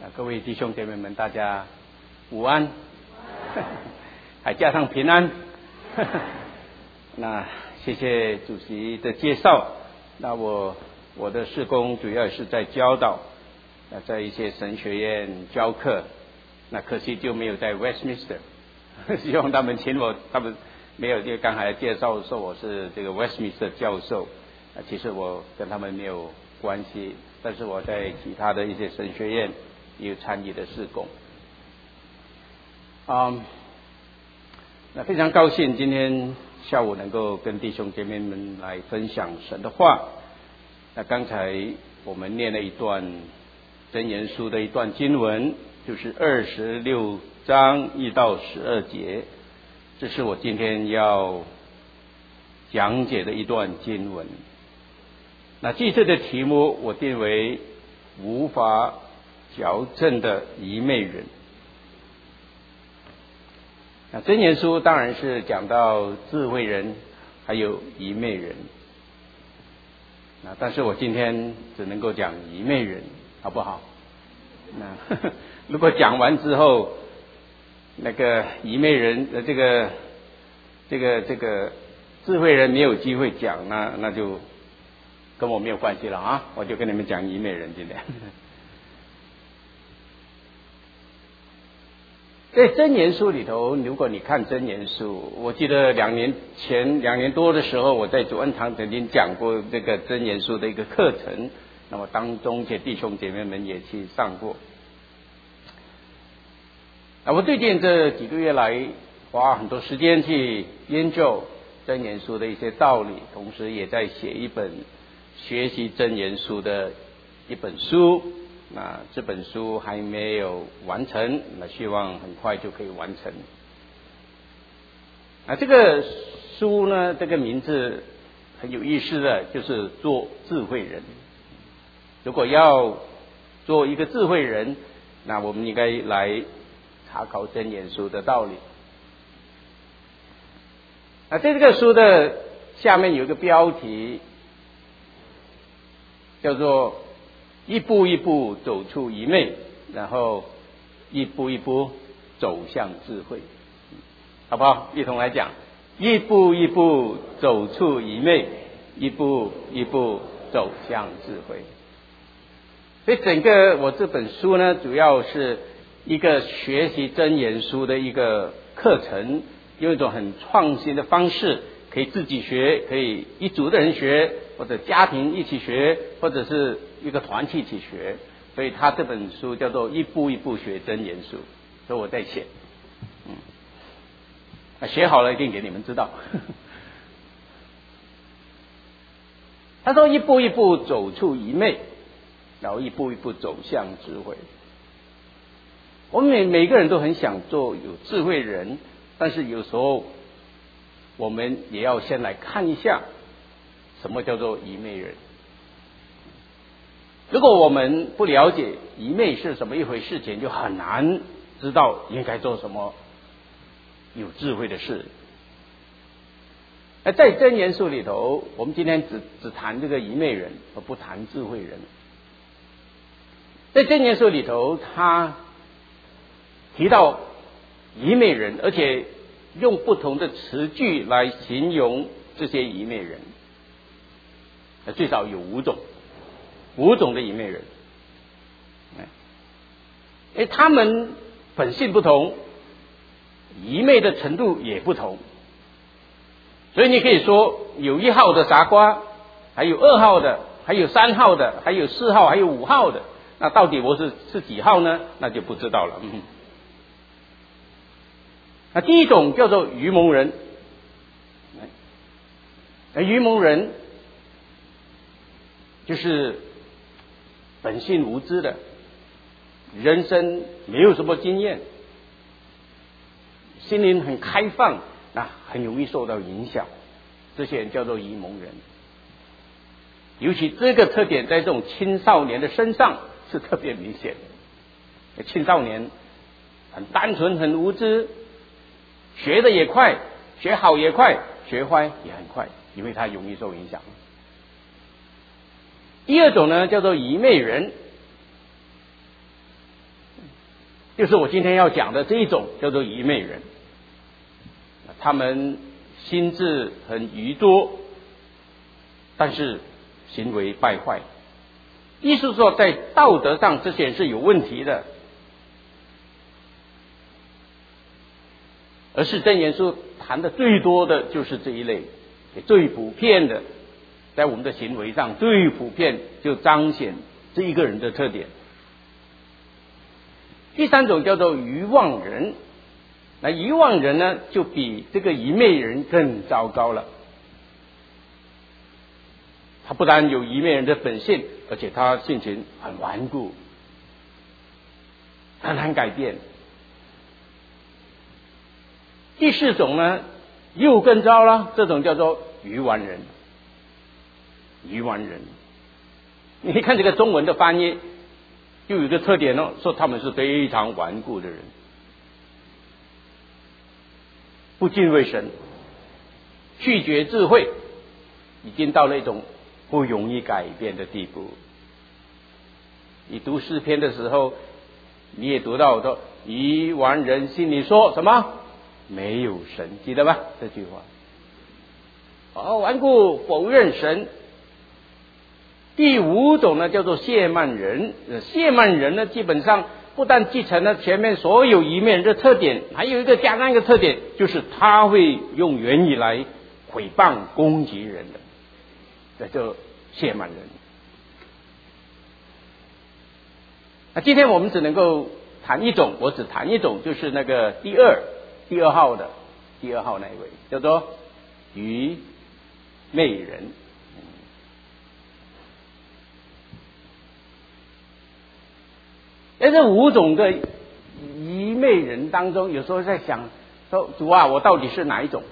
各位弟兄姐妹们，大家午安，还加上平安。那谢谢主席的介绍。那我的事工主要是在教导，在一些神学院教课。那可惜就没有在 Westminster， 希望他们请我，他们没有，因为刚才介绍说我是这个 Westminster 教授，其实我跟他们没有关系，但是我在其他的一些神学院也有参与的事工。那非常高兴今天下午能够跟弟兄姐妹们来分享神的话。那刚才我们念了一段箴言书的一段经文，就是26章1到12节，这是我今天要讲解的一段经文。那这次的题目我定为无法矫正的愚昧人。那箴言书当然是讲到智慧人还有愚昧人，那但是我今天只能够讲愚昧人，好不好？那如果讲完之后，那个愚昧人的这个智慧人没有机会讲，那就跟我没有关系了啊！我就跟你们讲愚昧人今天。在箴言书里头，如果你看箴言书，我记得2年多的时候，我在主恩堂曾经讲过这个箴言书的一个课程，那么当中些弟兄姐妹们也去上过。我最近这几个月来花很多时间去研究箴言书的一些道理，同时也在写一本学习箴言书的一本书。那这本书还没有完成，那希望很快就可以完成。那这个书呢，这个名字很有意思的，就是做智慧人。如果要做一个智慧人，那我们应该来查考箴言书的道理。那在这个书的下面有一个标题，叫做一步一步走出愚昧，然后一步一步走向智慧，好不好？一同来讲，一步一步走出愚昧，一步一步走向智慧。所以整个我这本书呢，主要是一个学习箴言书的一个课程，用一种很创新的方式，可以自己学，可以一组的人学，或者家庭一起学，或者是一个团体一起学。所以他这本书叫做一步一步学箴言书，所以我在写。写好了一定给你们知道。他说一步一步走出愚昧，然后一步一步走向智慧。我们每个人都很想做有智慧人，但是有时候我们也要先来看一下什么叫做愚昧人。如果我们不了解愚昧是什么一回事情，就很难知道应该做什么有智慧的事。在箴言书里头，我们今天只谈这个愚昧人，而不谈智慧人。在箴言书里头，他提到愚昧人，而且用不同的词句来形容这些愚昧人，最少有5种的愚昧人。他们本性不同，愚昧的程度也不同。所以你可以说有1号的傻瓜，还有2号的，还有3号的，还有4号，还有5号的。那到底我是几号呢？那就不知道了。那第一种叫做愚蒙人。愚蒙人就是本性无知的，人生没有什么经验，心灵很开放，那很容易受到影响。这些人叫做愚蒙人。尤其这个特点在这种青少年的身上是特别明显的。青少年很单纯很无知，学的也快，学好也快，学坏也很快，因为他容易受影响。第二种呢，叫做愚昧人。 就是我今天要讲的这一种叫做愚昧人。他们心智很愚拙，但是行为败坏。意思说在道德上这些人是有问题的。而是箴言书谈的最多的就是这一类，也最普遍的，在我们的行为上最普遍就彰显这一个人的特点。第三种叫做愚妄人，那愚妄人呢，就比这个愚昧人更糟糕了。他不但有愚昧人的本性，而且他性情很顽固，很难改变。第四种呢，又更糟了，这种叫做愚顽人。愚顽人，你看这个中文的翻译，就有一个特点哦，说他们是非常顽固的人，不敬畏神，拒绝智慧，已经到了一种不容易改变的地步。你读诗篇的时候，你也读到说，愚顽人心里说什么？没有神，记得吧？这句话。顽固否认神。第五种呢，叫做亵慢人。亵慢人呢，基本上不但继承了前面所有愚昧人的特点，还有一个加上一个特点，就是他会用言语来毁谤攻击人的，这就亵慢人。那今天我们只能够谈一种，我只谈一种，就是那个第二号那一位，叫做愚昧人。在这五种的愚昧人当中，有时候在想说，主啊，我到底是哪一种？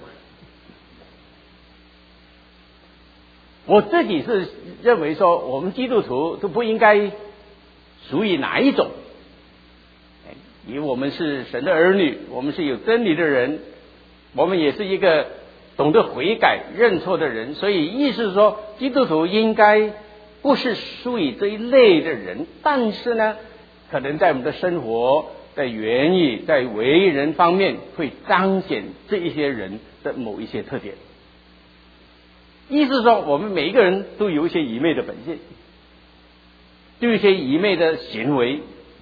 我自己是认为说，我们基督徒都不应该属于哪一种，因为我们是神的儿女，我们是有真理的人，我们也是一个懂得悔改认错的人，所以意思是说，基督徒应该不是属于这一类的人，但是呢，可能在我们的生活、在言语、在为人方面，会彰显这一些人的某一些特点。意思是说，我们每一个人都有一些愚昧的本性，都有一些愚昧的行为。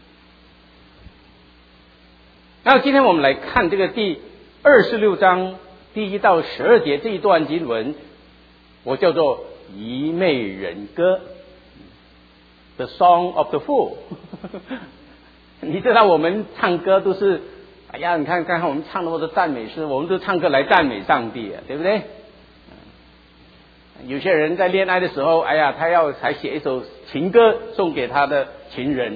那今天我们来看这个第26章第1到12节这一段经文，我叫做愚昧人歌 The Song of the Fool 你知道我们唱歌都是，哎呀，你看我们唱那么多赞美诗，我们都唱歌来赞美上帝啊，对不对？有些人在恋爱的时候，哎呀，他要还写一首情歌送给他的情人，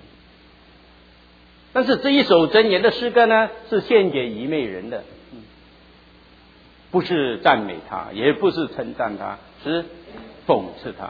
但是这一首箴言的诗歌呢，是献给愚昧人的，不是赞美他，也不是称赞他，是讽刺他。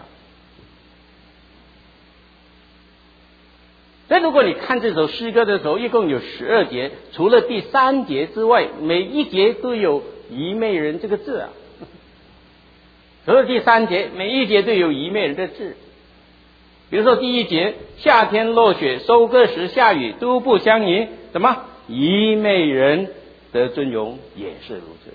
所以如果你看这首诗歌的时候，一共有12节，除了第3节之外，每一节都有愚昧人这个字啊。除了第3节，每一节都有愚昧人的字。比如说第1节，夏天落雪，收割时下雨，都不相宜。什么？愚昧人的尊荣也是如此。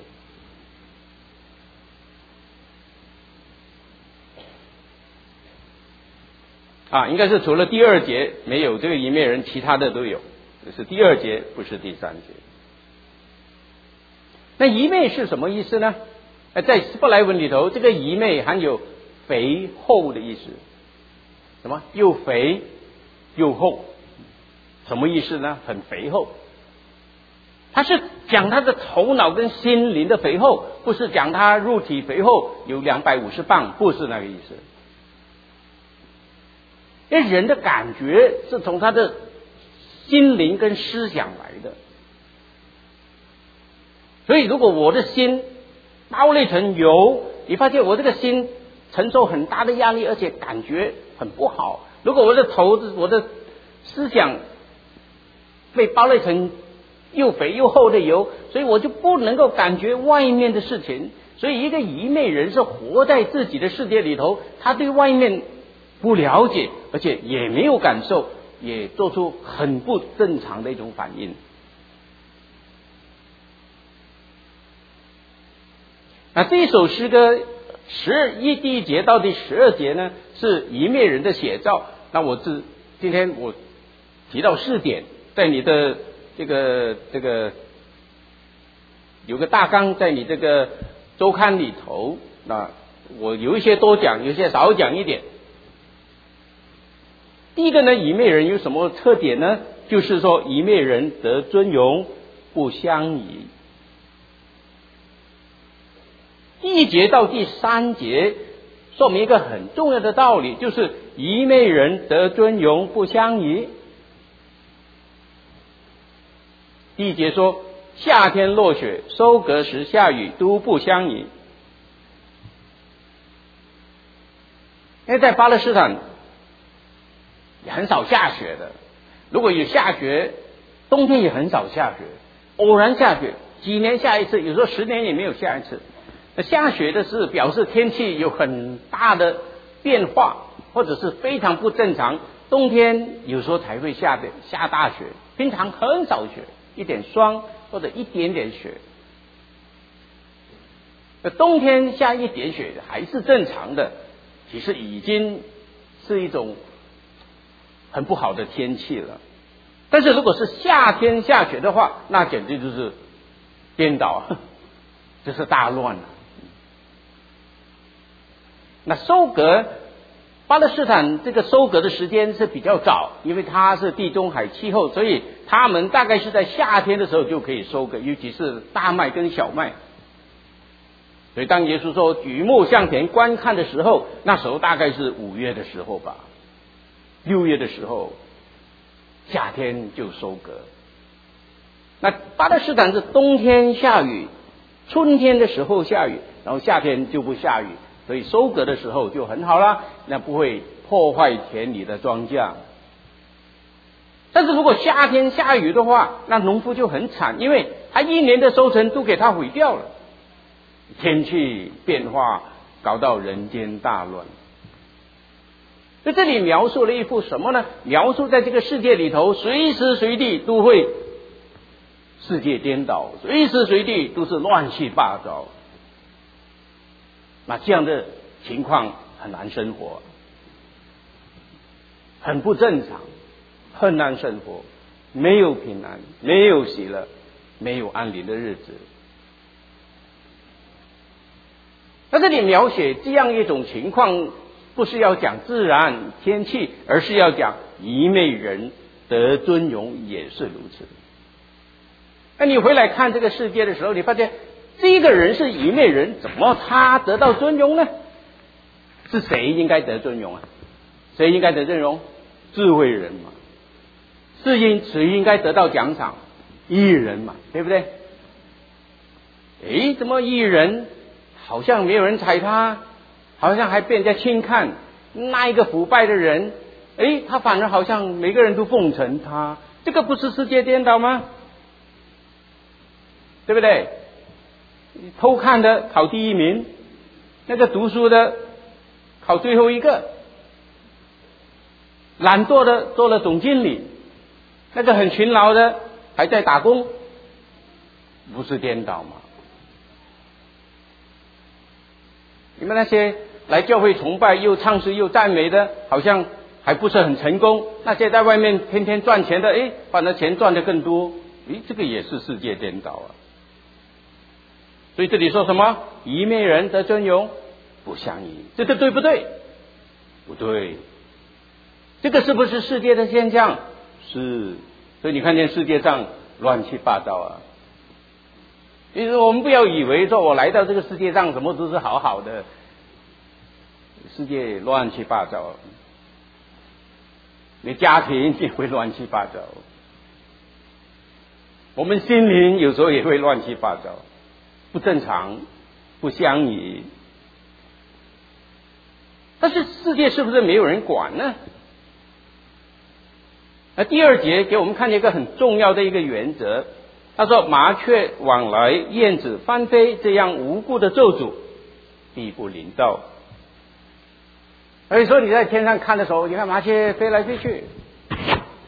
应该是除了第2节没有这个愚昧人，其他的都有。这是第2节，不是第3节。那愚昧是什么意思呢？在希伯来文里头，这个愚昧含有肥厚的意思。什么？又肥又厚，什么意思呢？很肥厚。他是讲他的头脑跟心灵的肥厚，不是讲他肉体肥厚有250磅，不是那个意思。因为人的感觉是从他的心灵跟思想来的，所以如果我的心包了一层油，你发现我这个心承受很大的压力，而且感觉很不好。如果我的思想被包了一层又肥又厚的油，所以我就不能够感觉外面的事情。所以一个愚昧人是活在自己的世界里头，他对外面不了解，而且也没有感受也做出很不正常的一种反应。那这一首诗歌第一节到第12节呢，是以昧人的写照。那今天我提到4点，在你的这个有个大纲在你这个周刊里头，那我有一些多讲，有一些少讲一点。第一个呢，以昧人有什么特点呢？就是说以昧人得尊荣，不相宜。第1节到第3节说明一个很重要的道理，就是以昧人得尊荣，不相宜。第1节说夏天落雪，收割时下雨，都不相宜。因为在巴勒斯坦也很少下雪的，如果有下雪，冬天也很少下雪，偶然下雪，几年下一次，有时候10年也没有下一次。那下雪的是表示天气有很大的变化，或者是非常不正常，冬天有时候才会下大雪，平常很少雪，一点霜或者一点点雪。那冬天下一点雪还是正常的，其实已经是一种很不好的天气了。但是如果是夏天下雪的话，那简直就是颠倒，这是大乱了。那收割，巴勒斯坦这个收割的时间是比较早，因为它是地中海气候，所以他们大概是在夏天的时候就可以收割，尤其是大麦跟小麦。所以当耶稣说举目向前观看的时候，那时候大概是5月的时候吧，6月的时候，夏天就收割。那巴勒斯坦是冬天下雨，春天的时候下雨，然后夏天就不下雨，所以收割的时候就很好啦，那不会破坏田里的庄稼。但是如果夏天下雨的话，那农夫就很惨，因为他1年的收成都给他毁掉了。天气变化搞到人间大乱。所以这里描述了一幅什么呢？描述在这个世界里头，随时随地都会世界颠倒，随时随地都是乱七八糟。那这样的情况很难生活，很不正常，很难生活，没有平安，没有喜乐，没有安宁的日子。那这里描写这样一种情况，不是要讲自然天气，而是要讲以昧人得尊荣也是如此。那你回来看这个世界的时候，你发现这个人是以昧人，怎么他得到尊荣呢？是谁应该得尊荣啊？谁应该得尊荣？智慧人嘛。谁应该得到奖赏？义人嘛，对不对？怎么义人好像没有人踩他，好像还被人家轻看？那一个腐败的人，他反而好像每个人都奉承他，这个不是世界颠倒吗？对不对？偷看的考第1名，那个读书的考最后一个，懒惰的做了总经理，那个很勤劳的还在打工，不是颠倒吗？你们那些来教会崇拜又唱诗又赞美的，好像还不是很成功，那些在外面天天赚钱的，反正钱赚得更多，这个也是世界颠倒啊。所以这里说什么？以昧人得尊荣，不相宜，这个对不对？不对。这个是不是世界的现象？是。所以你看见世界上乱七八糟啊。其实我们不要以为说我来到这个世界上什么都是好好的，世界乱七八糟，你家庭也会乱七八糟，我们心灵有时候也会乱七八糟，不正常，不相宜。但是世界是不是没有人管呢？那第2节给我们看见一个很重要的一个原则，他说麻雀往来，燕子翻飞，这样无故的咒诅必不临到。所以说你在天上看的时候，你看麻雀飞来飞去，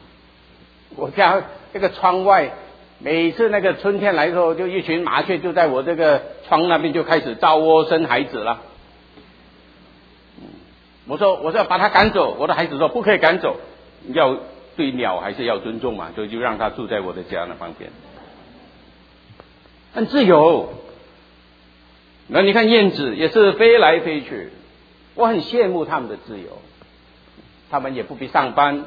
我家这个窗外，每次那个春天来的时候，就一群麻雀就在我这个窗那边就开始造窝生孩子了。我说要把它赶走，我的孩子说不可以赶走，要对鸟还是要尊重嘛，所以就让它住在我的家那旁边，很自由。那你看燕子也是飞来飞去，我很羡慕他们的自由，他们也不必上班，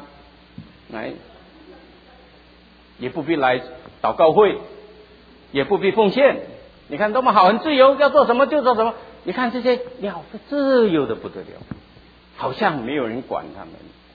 也不必来祷告会，也不必奉献，你看多么好，很自由，要做什么就做什么。你看这些鸟自由的不得了，好像没有人管他们。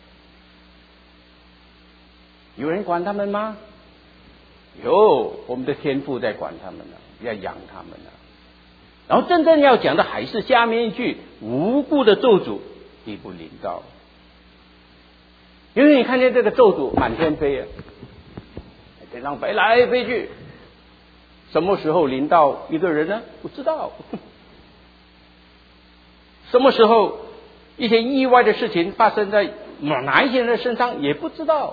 有人管他们吗？有，我们的天父在管他们呢，要养他们呢。然后真正要讲的还是下面一句：无故的咒诅必不临到。因为你看见这个咒诅满天飞啊，天上飞来飞去，什么时候临到一个人呢？不知道。什么时候一些意外的事情发生在哪一些人的身上也不知道。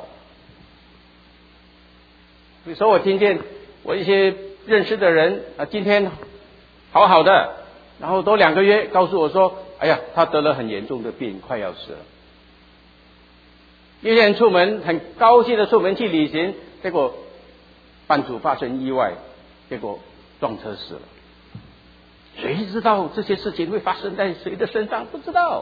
比如说我听见我一些认识的人今天好好的，然后多2个月告诉我说，哎呀，他得了很严重的病，快要死了。有些人出门很高兴的出门去旅行，结果半途发生意外，结果撞车死了。谁知道这些事情会发生在谁的身上？不知道，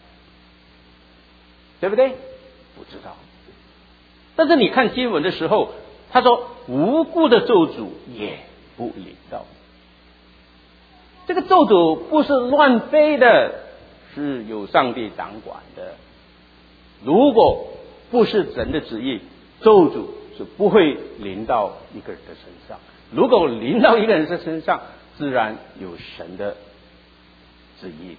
对不对？不知道。但是你看经文的时候，他说无故的咒诅也不临到。这个咒诅不是乱飞的，是有上帝掌管的。如果不是神的旨意，咒诅是不会临到一个人的身上。如果临到一个人的身上，自然有神的旨意。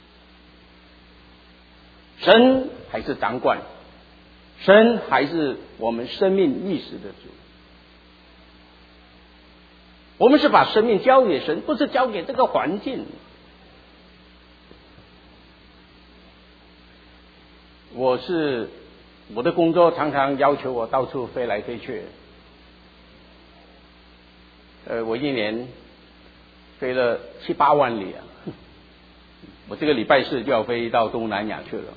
神还是掌管，神还是我们生命意识的主。我们是把生命交给神，不是交给这个环境。我的工作常常要求我到处飞来飞去。我一年飞了7、8万里啊！我这个礼拜4就要飞到东南亚去了。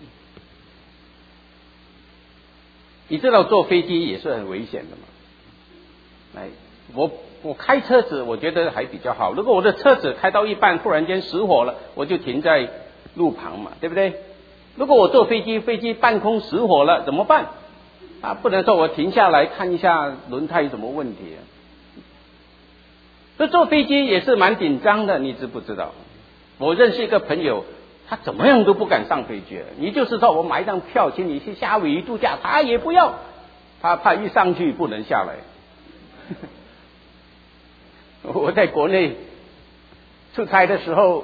你知道坐飞机也是很危险的嘛？我开车子我觉得还比较好，如果我的车子开到一半突然间失火了，我就停在路旁嘛，对不对？如果我坐飞机，飞机半空失火了怎么办？不能说我停下来看一下轮胎有什么问题。所以坐飞机也是蛮紧张的，你知不知道？我认识一个朋友，他怎么样都不敢上飞机。你就是说我买一张票请你去夏威夷度假，他也不要，他怕一上去不能下来。我在国内出差的时候，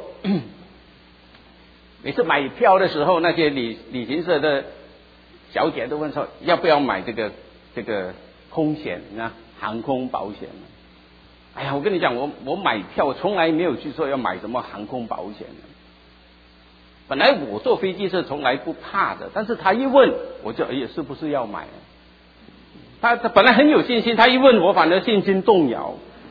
每次买票的时候，那些旅行社的小姐都问说要不要买这个空险航空保险。哎呀，我跟你讲，我买票我从来没有去说要买什么航空保险的。本来我坐飞机是从来不怕的，但是他一问我就是不是要买？他本来很有信心，他一问我反而信心动摇。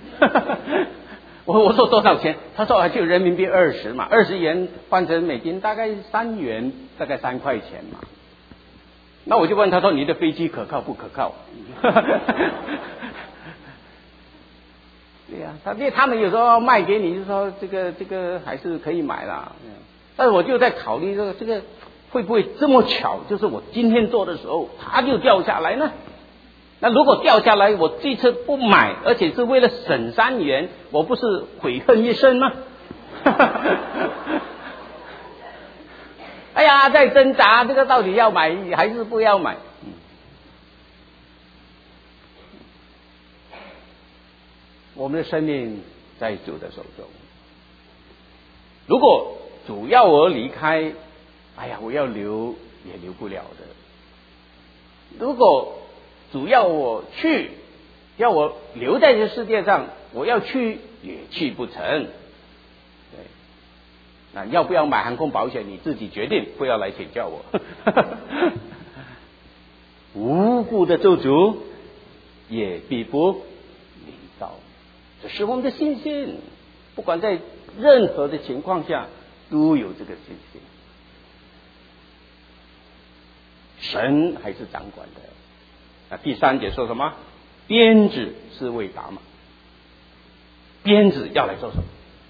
我说多少钱？他说就人民币20嘛，20元换成美金大概3元，大概3块钱嘛。那我就问他说你的飞机可靠不可靠？对呀，他们有时候卖给你，就说这个还是可以买啦。但是我就在考虑这个会不会这么巧，就是我今天做的时候它就掉下来呢？那如果掉下来，我这次不买，而且是为了省3元，我不是悔恨一生吗？哎呀，在挣扎，这个到底要买还是不要买？我们的生命在主的手中。如果主要我离开，哎呀，我要留也留不了的。如果主要我去，要我留在这世界上，我要去也去不成。对，那要不要买航空保险你自己决定，不要来请教我。无故的咒诅也必不临到。这是我们的信心，不管在任何的情况下都有这个信心。神还是掌管的。那第3节说什么？鞭子是为打马。鞭子要来做什么？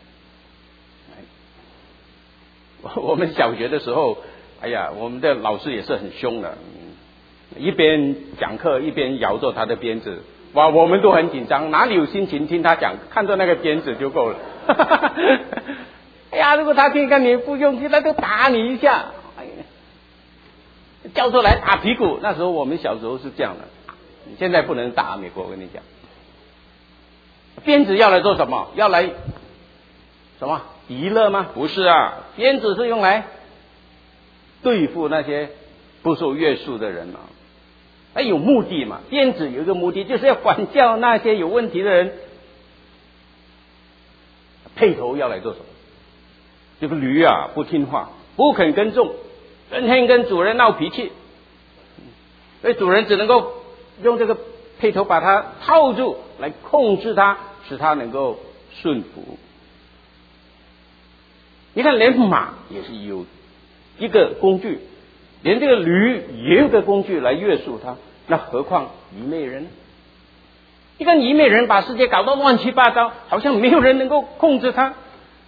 我们小学的时候，哎呀，我们的老师也是很凶的，一边讲课一边摇着他的鞭子，哇，我们都很紧张，哪里有心情听他讲？看着那个鞭子就够了。哎呀，如果他听看你不用心，他就打你一下，哎呀，叫出来打屁股。那时候我们小时候是这样的，现在不能打，美国我跟你讲。鞭子要来做什么？要来什么娱乐吗？不是啊，鞭子是用来对付那些不受约束的人啊。有目的嘛？鞭子有一个目的，就是要管教那些有问题的人。配头要来做什么？这个驴啊不听话，不肯耕种，整天跟主人闹脾气，所以主人只能够用这个配头把它套住，来控制它，使它能够顺服。你看，连马也是有一个工具，连这个驴也有个工具来约束它，那何况愚昧人？一个愚昧人把世界搞得乱七八糟，好像没有人能够控制他。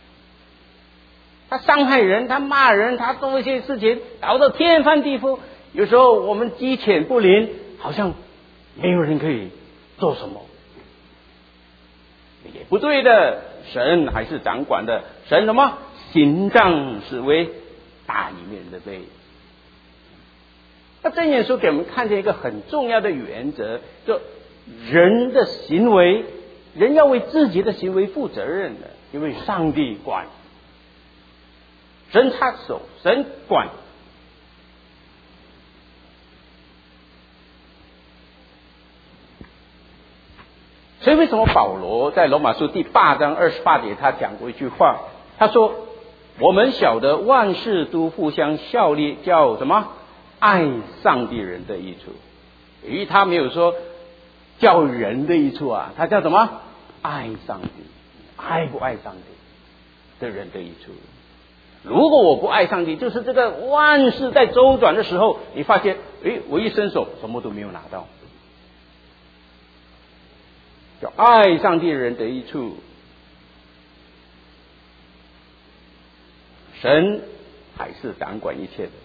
他伤害人，他骂人，他做一些事情搞得天翻地覆。有时候我们鸡犬不宁，好像没有人可以做什么。也不对的，神还是掌管的。神什么？行杖是为打愚昧人的背。那箴言书给我们看见一个很重要的原则，就人的行为，人要为自己的行为负责任的，因为上帝管，神插手，神管。所以为什么保罗在罗马书第8章28节他讲过一句话，他说我们晓得万事都互相效力，叫什么？爱上帝人的益处。因为他没有说叫人的益处啊，他叫什么？爱上帝。爱不爱上帝的人的益处。如果我不爱上帝，就是这个万事在周转的时候，你发现我一伸手什么都没有拿到。叫爱上帝人的益处。神还是掌管一切的。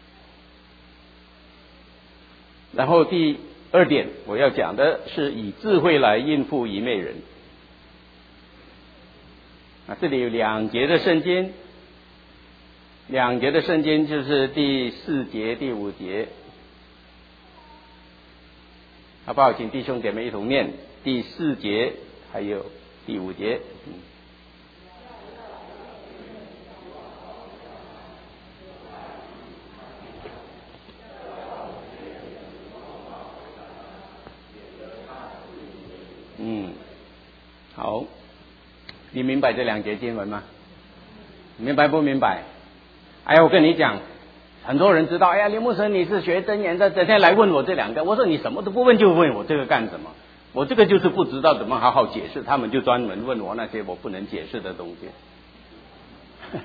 然后第2点我要讲的是以智慧来应付愚昧人。这里有2节的圣经，2节的圣经就是第4节、第5节，好不好？请弟兄姐妹一同念第4节还有第5节。好，你明白这2节经文吗？明白不明白？哎呀，我跟你讲，很多人知道，哎呀，林牧师你是学箴言的，整天来问我这2个，我说你什么都不问就问我这个干什么？我这个就是不知道怎么好好解释，他们就专门问我那些我不能解释的东西。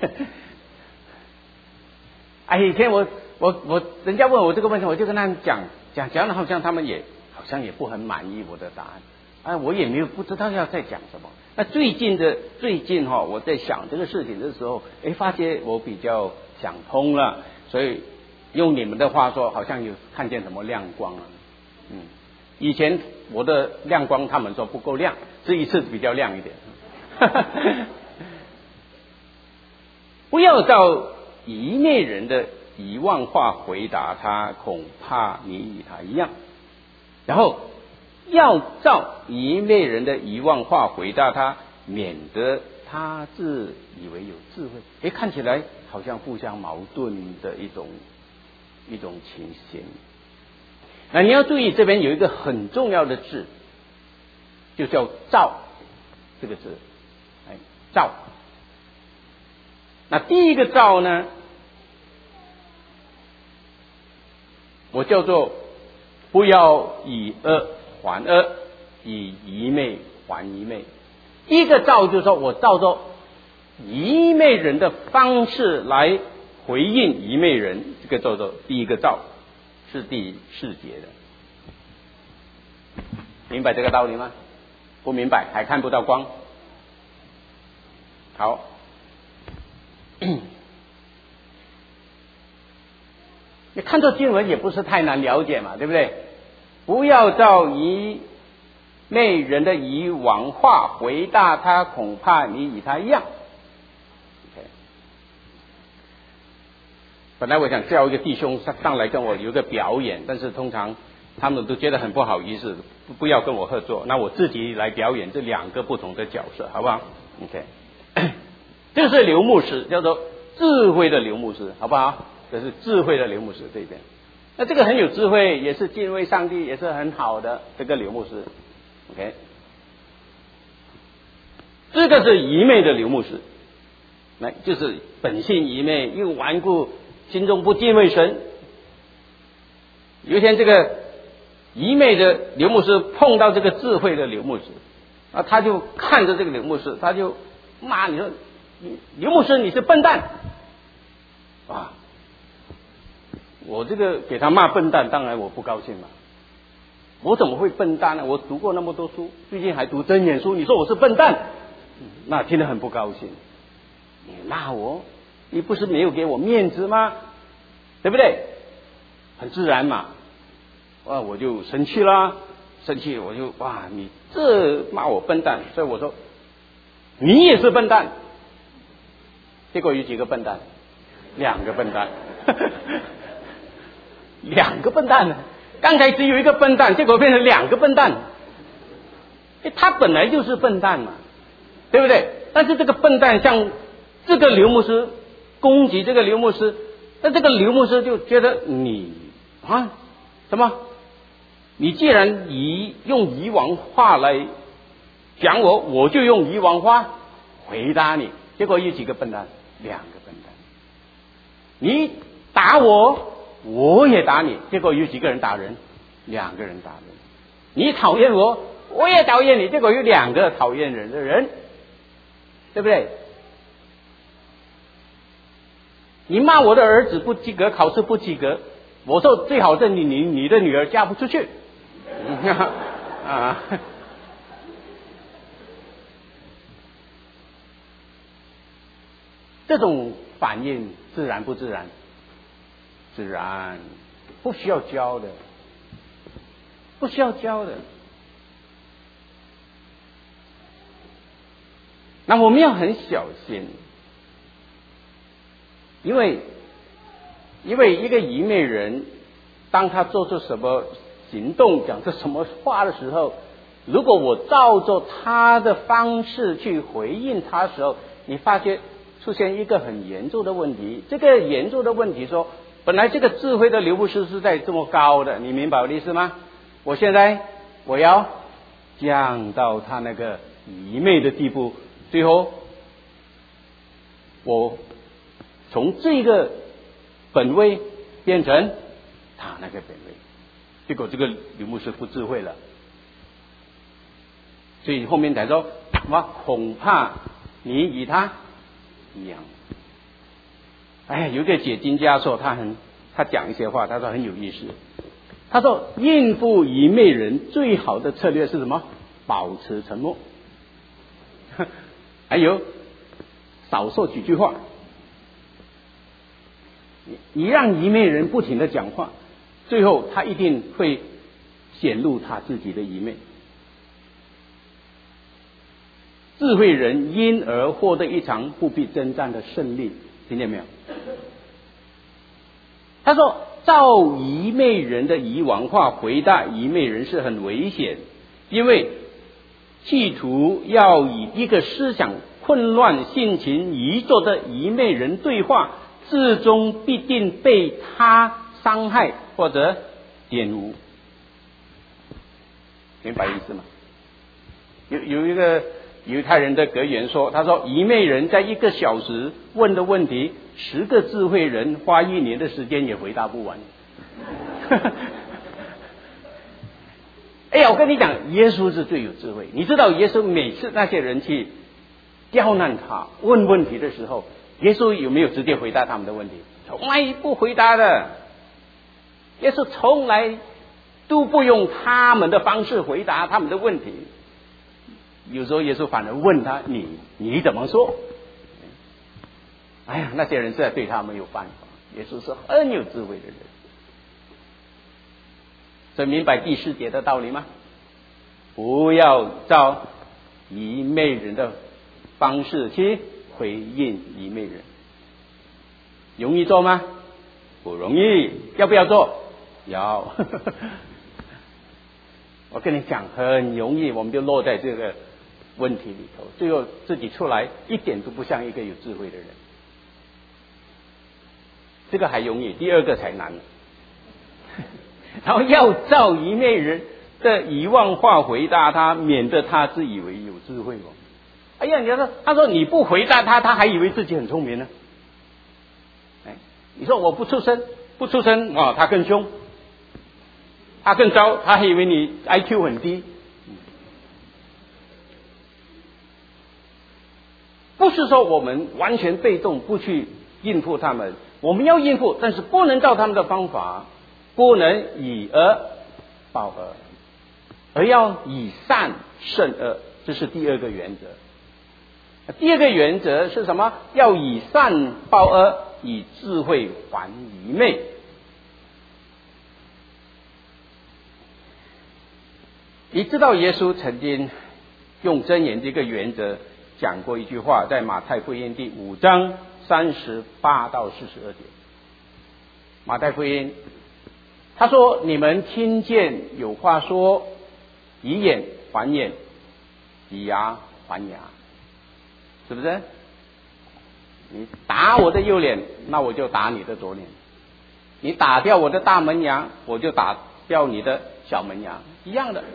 哎，以前我人家问我这个问题，我就跟他们讲的好像他们好像也不很满意我的答案。我也不知道要再讲什么。那最近我在想这个事情的时候，发现我比较想通了，所以用你们的话说，好像有看见什么亮光了。以前我的亮光他们说不够亮，这一次比较亮一点。不要照愚昧人的遗忘话回答他，恐怕你与他一样。然后要照愚昧人的遗忘话回答他，免得他自以为有智慧。看起来好像互相矛盾的一种情形。那你要注意，这边有一个很重要的字，就叫照这个字。照。那第一个照呢，我叫做不要以恶还恶，以愚昧还愚昧。一个照就是说我照着愚昧人的方式来回应愚昧人，这个叫做第一个照，是第4节的。明白这个道理吗？不明白，还看不到光。好，你看这经文也不是太难了解嘛，对不对？不要照愚昧人的以往话回答他，恐怕你与他一样。Okay. 本来我想叫一个弟兄上来跟我有个表演，但是通常他们都觉得很不好意思，不要跟我合作，那我自己来表演这2个不同的角色，好不好 ？OK， 这是刘牧师，叫做智慧的刘牧师，好不好？这是智慧的刘牧师这边。那这个很有智慧，也是敬畏上帝，也是很好的这个刘牧师。OK， 这个是愚昧的刘牧师，那就是本性愚昧，又顽固，心中不敬畏神。有一天，这个愚昧的刘牧师碰到这个智慧的刘牧师，啊，他就看着这个刘牧师，他就骂你说：“刘牧师，你是笨蛋！”啊，我这个给他骂笨蛋，当然我不高兴嘛。我怎么会笨蛋呢？我读过那么多书，最近还读箴言书，你说我是笨蛋，那听得很不高兴。你骂我，你不是没有给我面子吗？对不对？很自然嘛。我就生气啦，生气我就你这骂我笨蛋，所以我说你也是笨蛋。结果有几个笨蛋？2个笨蛋，2个笨蛋呢？刚才只有1个笨蛋，结果变成2个笨蛋。他本来就是笨蛋嘛，对不对？但是这个笨蛋向这个刘牧师攻击这个刘牧师，那这个刘牧师就觉得你什么？你既然用夷王话来讲我，我就用夷王话回答你。结果有几个笨蛋？2个笨蛋。你打我，我也打你。结果有几个人打人？2个人打人。你讨厌我，我也讨厌你。结果有2个讨厌人的人，对不对？你骂我的儿子不及格，考试不及格，我说最好是你的女儿嫁不出去。这种反应自然不自然？自然，不需要教的，不需要教的。那我们要很小心，因为一个愚昧人，当他做出什么行动、讲出什么话的时候，如果我照着他的方式去回应他的时候，你发觉出现一个很严重的问题。这个严重的问题说，本来这个智慧的刘牧师是在这么高的，你明白我的意思吗？我现在我要降到他那个愚昧的地步，最后我从这个本位变成他那个本位，结果这个刘牧师不智慧了，所以后面才说什么恐怕你与他一样。有一个解经家说他讲一些话，他说很有意思。他说应付愚昧人最好的策略是什么？保持沉默。还有少说几句话。你让愚昧人不停的讲话，最后他一定会显露他自己的愚昧。智慧人因而获得一场不必征战的胜利，听见没有？他说照愚昧人的愚妄话回答愚昧人是很危险，因为企图要与一个思想混乱、性情愚拙的愚昧人对话，最终必定被他伤害或者玷污。明白意思吗？有一个犹太人的格言说，他说愚昧人在1个小时问的问题，10个智慧人花1年的时间也回答不完。 哎呀，我跟你讲，耶稣是最有智慧。你知道，耶稣每次那些人去刁难他、问问题的时候，耶稣有没有直接回答他们的问题？从来不回答的。耶稣从来都不用他们的方式回答他们的问题。有时候耶稣反而问他：“你怎么说？”哎呀，那些人实在对他没有办法。耶稣是很有智慧的人。所以明白第4节的道理吗？不要照愚昧人的方式去回应愚昧人。容易做吗？不容易。要不要做？要。我跟你讲，很容易，我们就落在这个问题里头，最后自己出来一点都不像一个有智慧的人。这个还容易，第2个才难。然后要照愚昧人的遗忘话回答他，免得他自以为有智慧哦。哎呀，他说你不回答他，他还以为自己很聪明呢。哎，你说我不出声啊，他更凶，他更糟，他还以为你 IQ 很低。不是说我们完全被动不去应付他们，我们要应付，但是不能照他们的方法，不能以恶报恶，而要以善胜恶，这是第2个原则。第2个原则是什么？要以善报恶，以智慧还愚昧。你知道耶稣曾经用箴言这个原则讲过一句话，在马太福音第5章38到42节。马太福音他说：“你们听见有话说，以眼还眼，以牙还牙。”是不是？你打我的右脸，那我就打你的左脸；你打掉我的大门牙，我就打掉你的小门牙，一样的。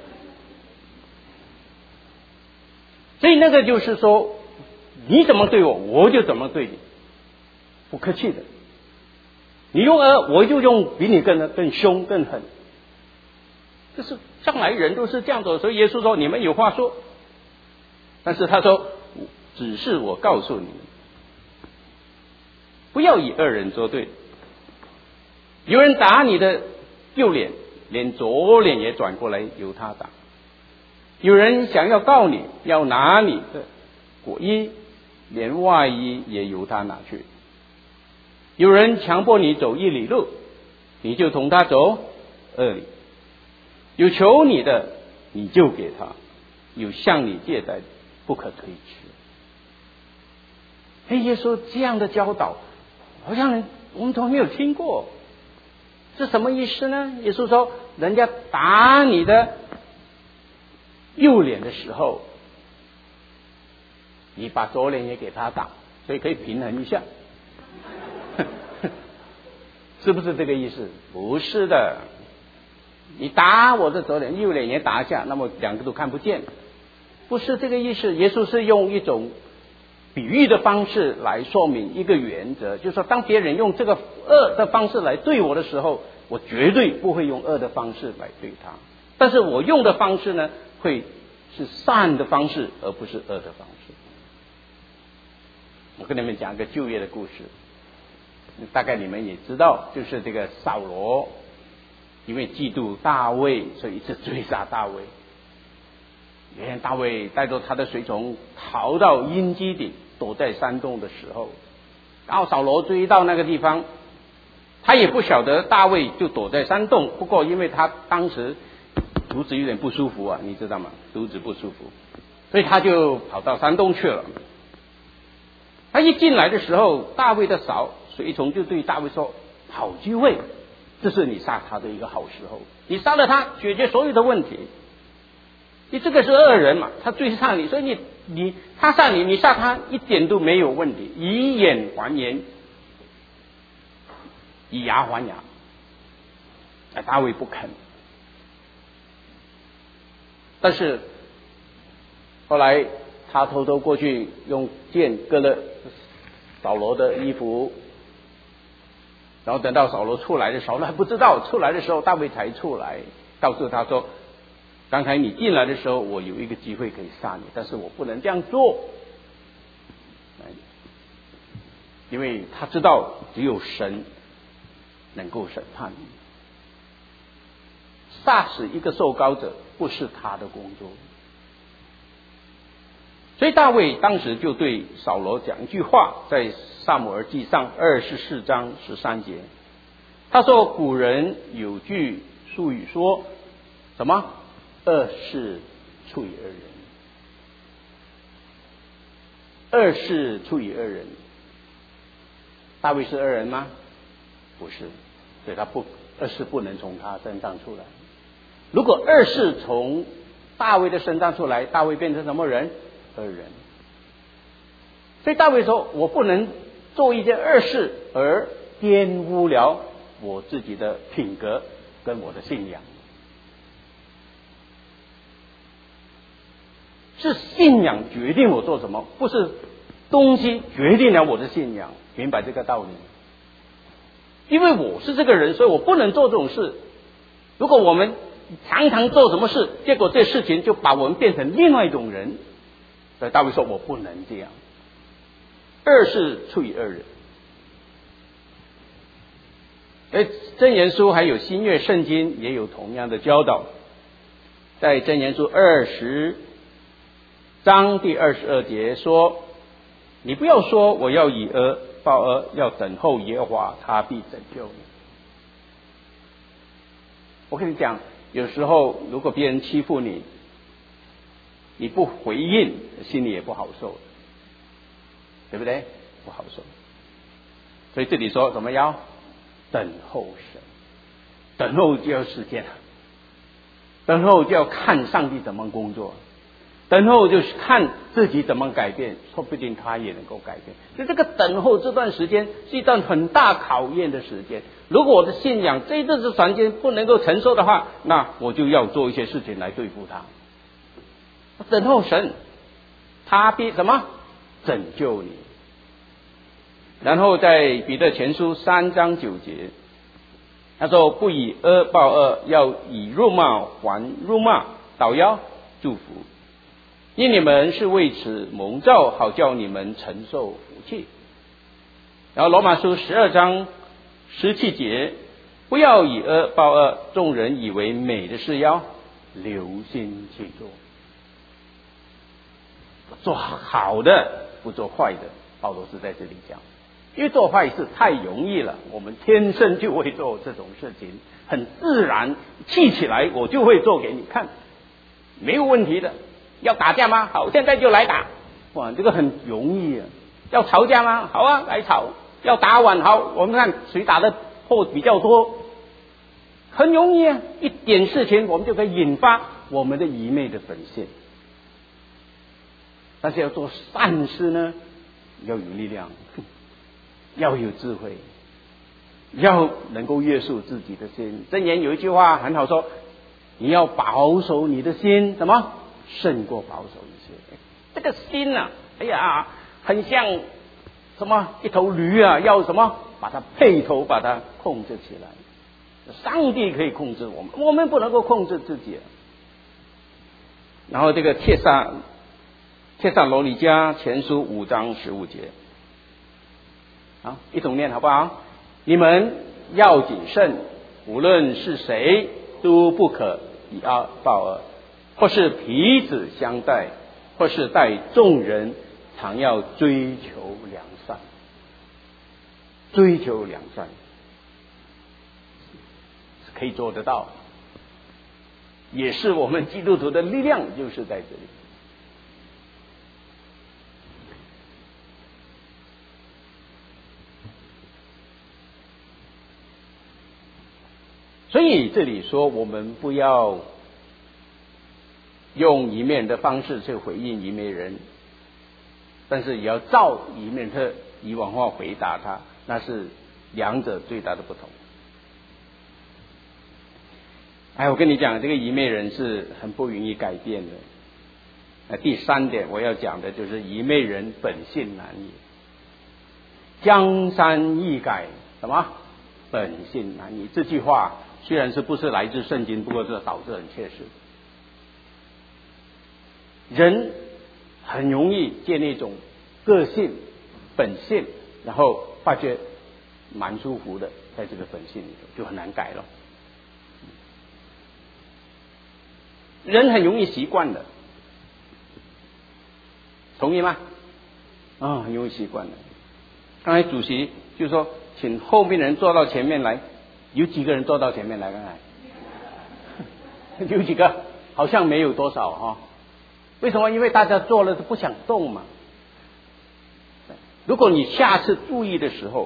所以那个就是说，你怎么对我，我就怎么对你，不客气的。你用恶，我就用比你更凶更狠。这是向来人都是这样子，所以耶稣说：“你们有话说。”但是他说：“只是我告诉你们，不要以恶人作对。有人打你的右脸，连左脸也转过来由他打；有人想要告你，要拿你的裹衣，连外衣也由他拿去；有人强迫你走1里路，你就同他走2里；有求你的，你就给他；有向你借贷的，不可推迟。”哎，耶稣这样的教导，好像我们从来没有听过，是什么意思呢？耶稣说，人家打你的右脸的时候，你把左脸也给他打，所以可以平衡一下。是不是这个意思？不是的，你打我的左脸，右脸也打一下，那么2个都看不见，不是这个意思。耶稣是用一种比喻的方式来说明一个原则，就是说，当别人用这个恶的方式来对我的时候，我绝对不会用恶的方式来对他，但是我用的方式呢，会是善的方式，而不是恶的方式。我跟你们讲一个旧约的故事，大概你们也知道，就是这个扫罗因为嫉妒大卫，所以一直追杀大卫。有一天大卫带着他的随从逃到阴基底，躲在山洞的时候，然后扫罗追到那个地方，他也不晓得大卫就躲在山洞，不过因为他当时肚子有点不舒服啊，你知道吗？肚子不舒服，所以他就跑到山洞去了。他一进来的时候，大卫的随从就对大卫说：“好机会，这是你杀他的一个好时候，你杀了他，解决所有的问题。你这个是恶人嘛，他追杀你，所以他杀你，你杀他一点都没有问题。以眼还眼，以牙还牙。”大卫不肯，但是后来他偷偷过去用剑割了扫罗的衣服，然后等到扫罗出来的时候，还不知道，出来的时候大卫才出来，告诉他说：“ 刚才你进来的时候，我有一个机会可以杀你，但是我不能这样做，因为他知道只有神能够审判你，杀死一个受膏者不是他的工作。所以大卫当时就对扫罗讲一句话，在撒母耳记上24章13节，他说：古人有句俗语说什么？恶事出于恶人。恶事出于恶人。大卫是恶人吗？不是，所以恶事不能从他身上出来。如果恶事从大卫的身上出来，大卫变成什么人？恶人。所以大卫说：我不能做一件恶事而玷污了我自己的品格跟我的信仰。是信仰决定我做什么，不是东西决定了我的信仰。明白这个道理？因为我是这个人，所以我不能做这种事。如果我们常常做什么事，结果这事情就把我们变成另外一种人。所以大卫说：我不能这样。恶事出于恶人。箴言书还有新约圣经也有同样的教导。在箴言书20章第22节说：你不要说我要以恶报恶，要等候耶和华，他必拯救你。我跟你讲，有时候如果别人欺负你，你不回应，心里也不好受，对不对？不好受。所以这里说怎么样？等候神。等候就要时间，等候就要看上帝怎么工作，等候就是看自己怎么改变，说不定他也能够改变。所以这个等候这段时间是一段很大考验的时间。如果我的信仰这一段时间不能够承受的话，那我就要做一些事情来对付他。等候神，他必什么？拯救你。然后在彼得前书3章9节，他说：不以恶报恶，要以辱骂还辱骂，祷告祝福。因你们是为此蒙召，好叫你们承受福气。然后罗马书12章17节，不要以恶报恶，众人以为美的事要留心去做。做好的，不做坏的。保罗是在这里讲，因为做坏事太容易了，我们天生就会做这种事情，很自然，气起来我就会做给你看，没有问题的。要打架吗？好，现在就来打。哇，这个很容易啊。要吵架吗？好啊，来吵。要打碗，好，我们看谁打的破比较多，很容易啊。一点事情我们就可以引发我们的愚昧的本性。但是要做善事呢，要有力量，要有智慧，要能够约束自己的心。箴言有一句话很好说，你要保守你的心，什么？胜过保守一些。这个心啊，哎呀，很像什么一头驴啊，要什么把它配头，把它控制起来。上帝可以控制我们，我们不能够控制自己。然后这个帖撒罗尼迦前书5章15节，好，一同念好不好？你们要谨慎，无论是谁，都不可以恶报恶，或是彼此相待，或是待众人，常要追求良善。追求良善是可以做得到，也是我们基督徒的力量，就是在这里。所以这里说，我们不要用一面的方式去回应一面人，但是也要照一面的以往话回答他，那是两者最大的不同。我跟你讲，这个愚昧人是很不容易改变的。第3点我要讲的就是愚昧人本性难移。江山易改，什么？本性难移。这句话虽然是不是来自圣经，不过这导致很切实。 人很容易建立一种个性本性，然后发觉蛮舒服的，在这个本性里头就很难改了。人很容易习惯的，同意吗？很容易习惯的。刚才主席就说，请后面的人坐到前面来，有几个人坐到前面来？刚才有几个？好像没有多少哈。为什么？因为大家坐了是不想动嘛。如果你下次注意的时候，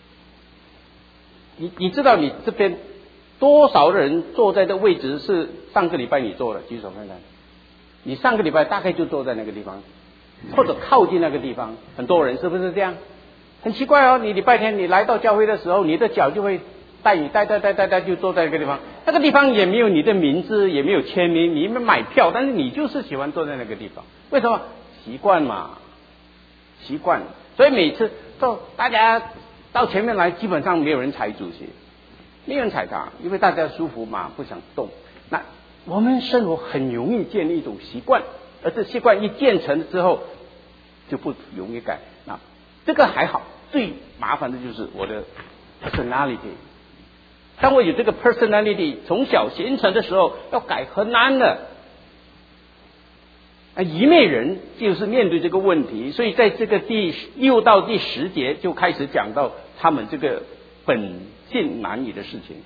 你知道你这边多少人坐在这位置是上个礼拜你坐的？举手看看。你上个礼拜大概就坐在那个地方，或者靠近那个地方。很多人是不是这样？很奇怪哦，你礼拜天你来到教会的时候，你的脚就会带你带就坐在那个地方。那个地方也没有你的名字，也没有签名，你没买票，但是你就是喜欢坐在那个地方。为什么？习惯嘛，习惯。所以每次大家到前面来，基本上没有人踩主席，没有人踩他，因为大家舒服嘛，不想动。那我们生活很容易建立一种习惯，而这习惯一建成之后就不容易改。那这个还好，最麻烦的就是我的 personality。当我有这个 personality 从小形成的时候，要改很难的。愚昧人就是面对这个问题，所以在这个第6到第10节就开始讲到他们这个本性难移的事情。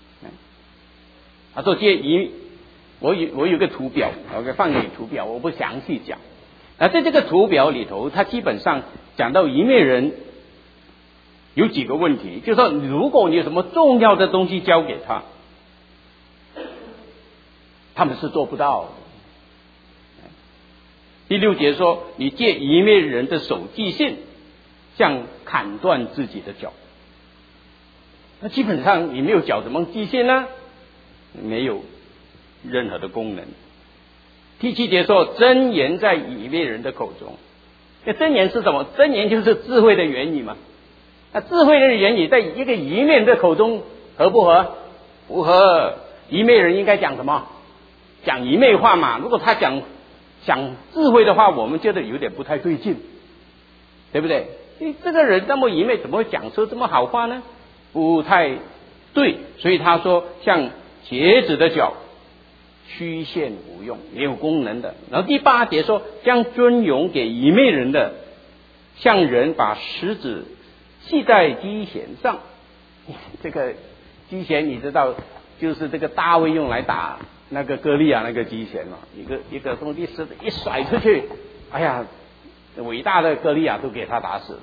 说我有个图表，我给放给图表，我不详细讲。在这个图表里头，它基本上讲到愚昧人有几个问题，就是说如果你有什么重要的东西交给他们是做不到的。第6节说，你借愚昧人的手寄信，像砍断自己的脚。那基本上你没有脚怎么寄信呢？没有任何的功能。第7节说，真言在愚昧人的口中。那真言是什么？真言就是智慧的言语嘛。那智慧的言语在一个愚昧人的口中合不合？不合。愚昧人应该讲什么？讲愚昧话嘛。如果他讲智慧的话，我们觉得有点不太对劲，对不对？这个人那么愚昧，怎么会讲出这么好话呢？不太对。所以他说，像瘸子的脚，虚线无用，没有功能的。然后第8节说，将尊荣给愚昧人的，像人把石子系在机弦上。这个机弦你知道，就是这个大卫用来打那个歌利亚那个机弦嘛，一个东西石子一甩出去，哎呀，伟大的歌利亚都给他打死了。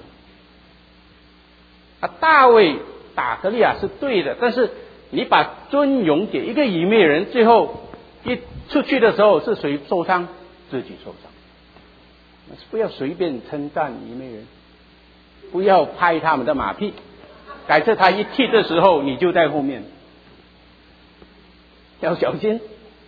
大卫打歌利亚是对的，但是你把尊荣给一个愚昧人，最后一出去的时候是谁受伤？自己受伤。不要随便称赞愚昧人，不要拍他们的马屁，改次他一踢的时候你就在后面，要小心。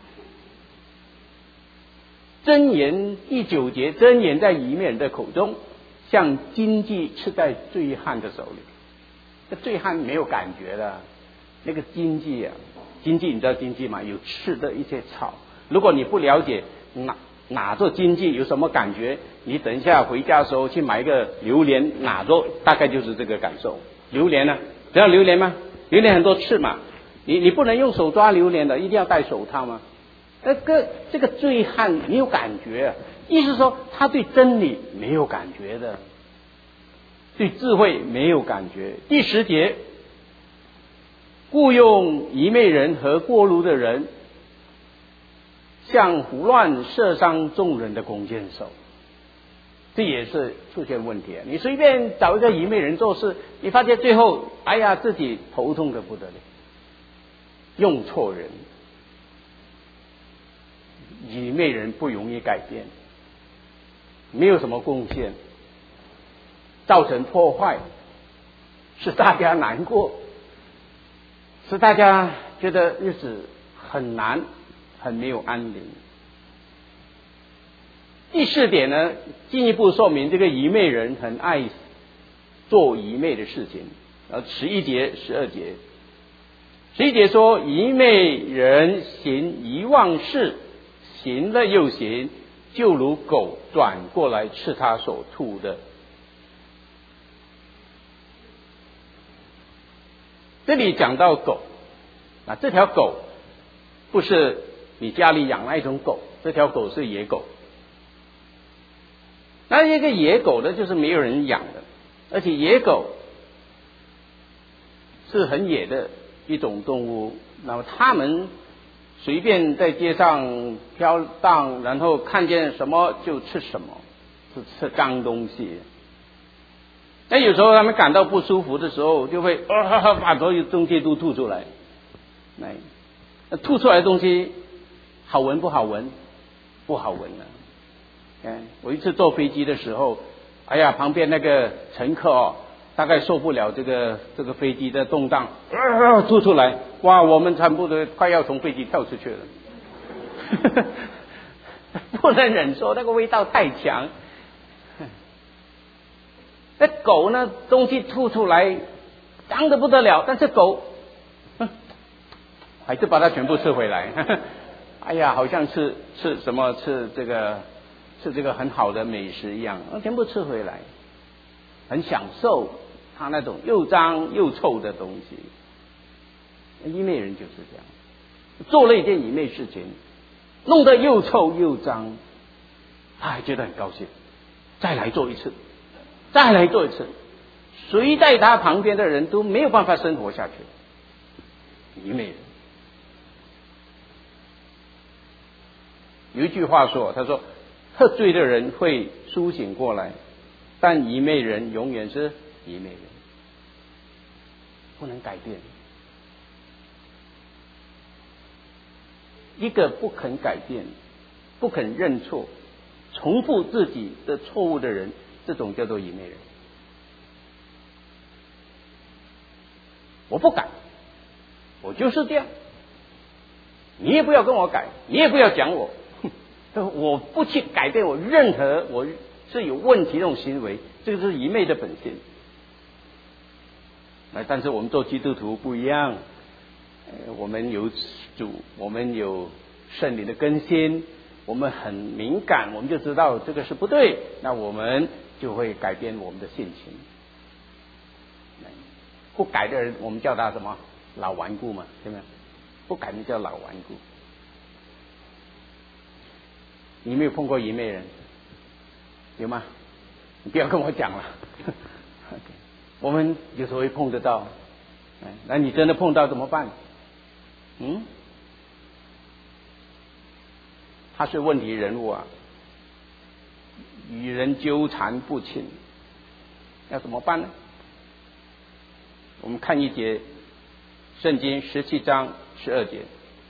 箴言第9节，箴言在愚昧人的口中，像荆棘刺在醉汉的手里。这醉汉没有感觉的，那个荆棘啊，荆棘你知道荆棘吗？有刺的一些草。如果你不了解哪做荆棘有什么感觉，你等一下回家的时候去买一个榴莲，哪做大概就是这个感受。榴莲呢，知道榴莲吗？榴莲很多刺嘛，你不能用手抓榴莲的，一定要戴手套吗？这个醉汉没有感觉，意思说他对真理没有感觉的，对智慧没有感觉。第10节，雇用愚昧人和过路的人，像胡乱射伤众人的弓箭手。这也是出现问题。你随便找一个愚昧人做事，你发现最后哎呀自己头痛的不得了，用错人。愚昧人不容易改变，没有什么贡献，造成破坏，使大家难过，使大家觉得日子很难，很没有安宁。第4点呢，进一步说明这个愚昧人很爱做愚昧的事情。11节、12节，11节说，愚昧人行遗忘事，行了又行， 就如狗转过来吃他所吐的。这里讲到狗，这条狗不是你家里养那一种狗，这条狗是野狗。那一个野狗呢，就是没有人养的，而且野狗是很野的一种动物，那么它们随便在街上飘荡，然后看见什么就吃什么，是吃脏东西。那有时候他们感到不舒服的时候，就会把所有东西都吐出来。那吐出来的东西好闻不好闻？不好闻了。我一次坐飞机的时候，旁边那个乘客大概受不了这个飞机的动荡，吐出来，哇，我们差不多快要从飞机跳出去了。不能忍受，那个味道太强。那狗呢，东西吐出来脏得不得了，但是狗还是把它全部吃回来。好像吃什么吃这个很好的美食一样，全部吃回来，很享受它那种又脏又臭的东西。愚昧人就是这样，做了一件愚昧事情，弄得又臭又脏，他还觉得很高兴，再来做一次，再来做一次，谁在他旁边的人都没有办法生活下去。愚昧人有一句话说，他说喝醉的人会苏醒过来，但愚昧人永远是愚昧人，不能改变。一个不肯改变、不肯认错、重复自己的错误的人，这种叫做愚昧人。我不改，我就是这样，你也不要跟我改，你也不要讲我，我不去改变我任何我是有问题这种行为，这个是愚昧的本性。但是我们做基督徒不一样，我们有主，我们有圣灵的更新，我们很敏感，我们就知道这个是不对，那我们就会改变我们的性情。不改的人，我们叫他什么？老顽固嘛，对吗？不改的叫老顽固。你没有碰过愚昧人，有吗？你不要跟我讲了。我们有时候会碰得到，那你真的碰到怎么办？他是问题人物啊，与人纠缠不清，要怎么办呢？我们看一节圣经17章12节，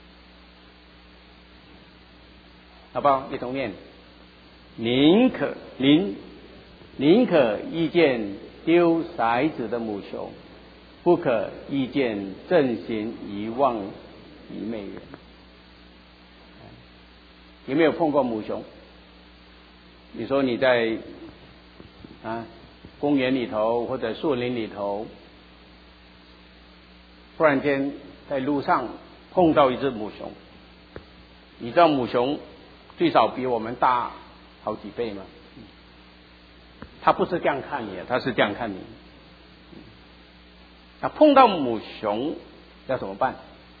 好不好？一同念：宁可遇见丢骰子的母熊，不可遇见正行遗忘愚昧人。有没有碰过母熊？你说你在公园里头或者树林里头，突然间在路上碰到一只母熊，你知道母熊最少比我们大好几倍吗？他不是这样看你，他是这样看你。那碰到母熊要怎么办？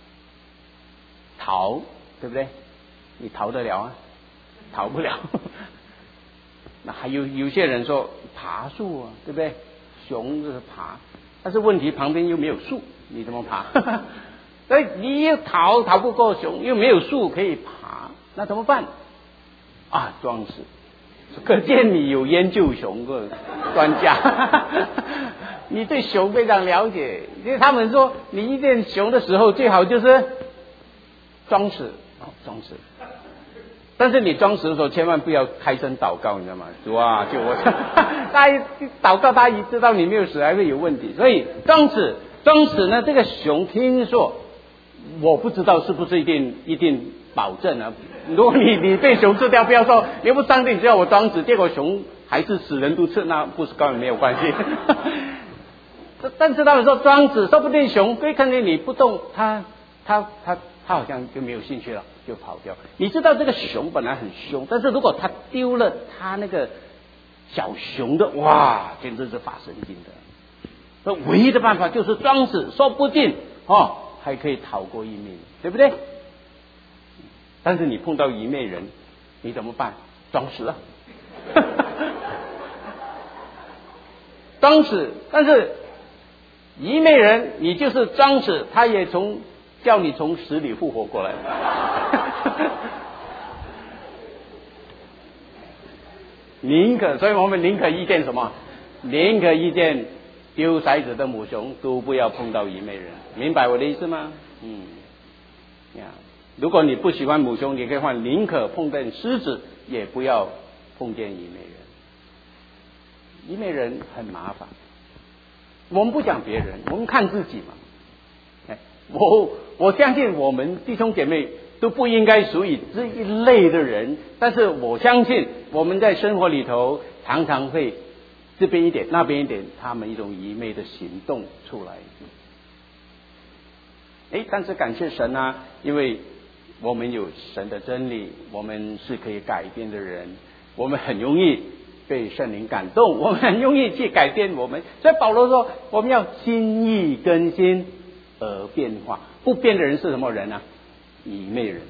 逃，对不对？你逃得了啊？逃不了。那还有些人说爬树啊，对不对？熊就是爬，但是问题旁边又没有树，你怎么爬？所以你又逃不过熊，又没有树可以爬，那怎么办？装死。可见你有研究熊的专家。你对熊非常了解，因为他们说你遇见熊的时候最好就是装死，装死。但是你装死的时候千万不要开声祷告，你知道吗？主啊，救我！他一祷告，他一知道你没有死，还会有问题。所以装死呢，这个熊听说，我不知道是不是一定保证啊。如果你被熊吃掉，不要说你不上帝只要我装死，结果熊还是死人都吃，那不是跟你没有关系。但是他们说装死，说不定熊会看见你不动，他他好像就没有兴趣了，就跑掉。你知道这个熊本来很凶，但是如果他丢了他那个小熊的，哇，简直是发神经的。所以唯一的办法就是装死，说不定还可以逃过一命，对不对？但是你碰到愚昧人，你怎么办？装死啊！装死，但是愚昧人，你就是装死，他也叫你从死里复活过来。所以我们宁可遇见什么？宁可遇见丢骰子的母熊，都不要碰到愚昧人，明白我的意思吗？如果你不喜欢母熊，你可以换，宁可碰见狮子，也不要碰见愚昧人。愚昧人很麻烦。我们不讲别人，我们看自己嘛。我相信我们弟兄姐妹都不应该属于这一类的人，但是我相信我们在生活里头常常会这边一点那边一点，他们一种愚昧的行动出来。但是感谢神啊，因为我们有神的真理，我们是可以改变的人，我们很容易被圣灵感动，我们很容易去改变我们。所以保罗说，我们要心意更新而变化。不变的人是什么人啊？愚昧人。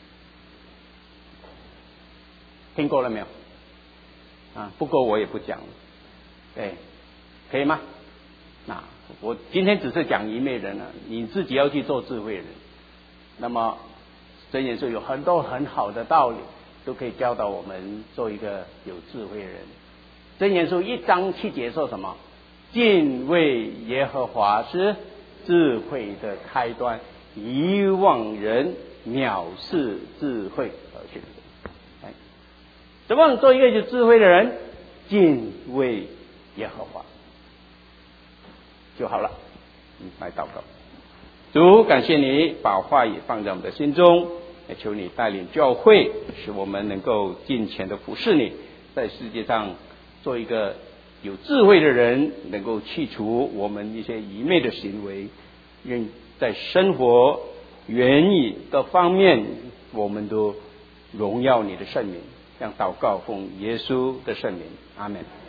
听过了没有？不过我也不讲了，对，可以吗？我今天只是讲愚昧人了，你自己要去做智慧人。那么箴言书有很多很好的道理，都可以教导我们做一个有智慧人。箴言书1章7节说什么？敬畏耶和华是智慧的开端，遗忘人藐视智慧而选择。怎么样做一个有智慧的人？敬畏耶和华就好了。来祷告。主，感谢你把话语放在我们的心中，也求你带领教会，使我们能够尽全的服侍你，在世界上做一个有智慧的人，能够去除我们一些愚昧的行为，愿在生活言语各方面我们都荣耀你的圣名。这样祷告奉耶稣的圣名，阿们。